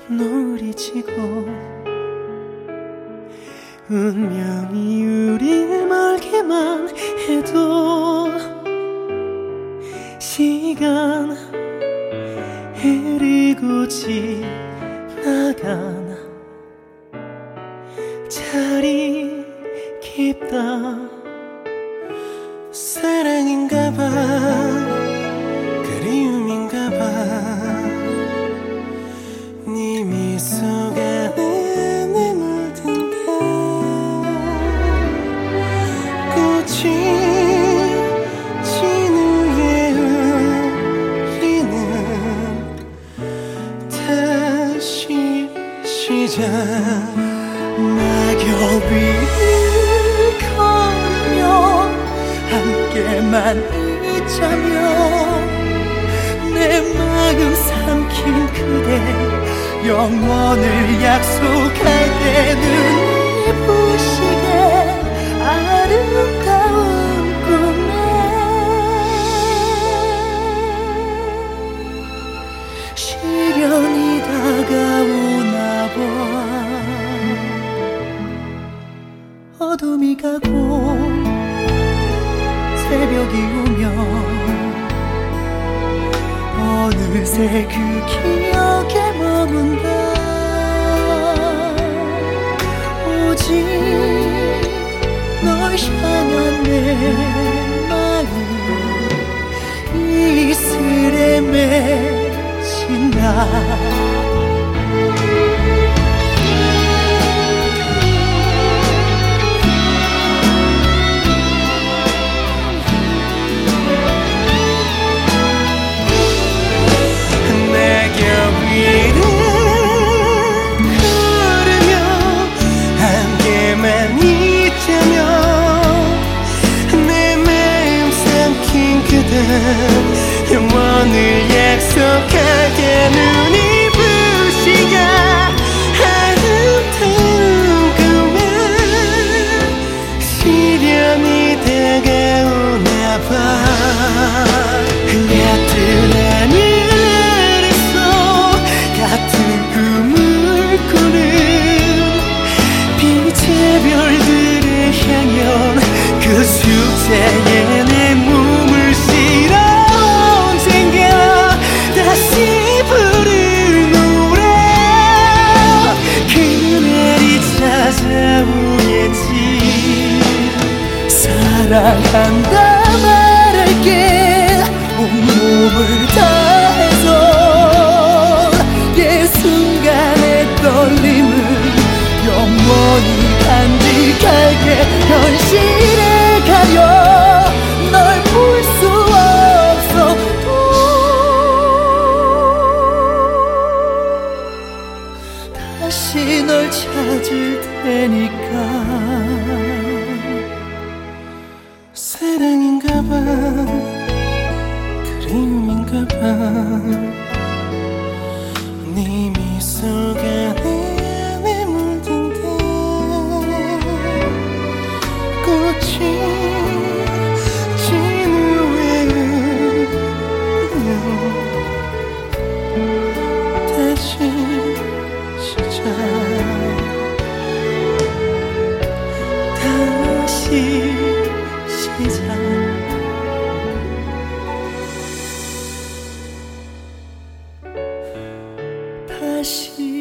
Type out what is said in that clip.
노을이 지고 운명이 우릴 멀게만 해도 시간 흐르고 지나간 자리 깊다. 사랑인가봐, 그리움인가봐. 네 미소가 내내 물든다. 꽃이 진 후에 우리는 다시 시작. 낙엽 위를 걸으며 함께만 있자며 내 마음 삼킨 그대 영원을 약속할 때는 부시게 아름다운 꿈에 시련이 다가오나 봐. 어둠이 가고 새벽이 오면 어느새 그 기억에 머문다. 오직 널 향한 내 마음 이슬에 맺힌다. 영원을 약속하게 눈이 부시가 아름다운 꿈에 시련이 다가오나 봐. 같은 하늘 속 같은 꿈을 꾸는 빛의 별들을 향연 그 숙제에 내 몸을 실어 언젠가 다시 부를 노래. 그날이 찾아오겠지. 사랑한다 말할게 온몸을 다해서 예 순간의 떨림을 영원히 간직할게. 현실에 가려 널 볼 수 없어도 다시 널 찾을 테니까. 사랑인가봐, 그리움인가봐. 네 미소가 내내 물든다. 꽃이 진 후에 다시 시작. 다시 시작. 다시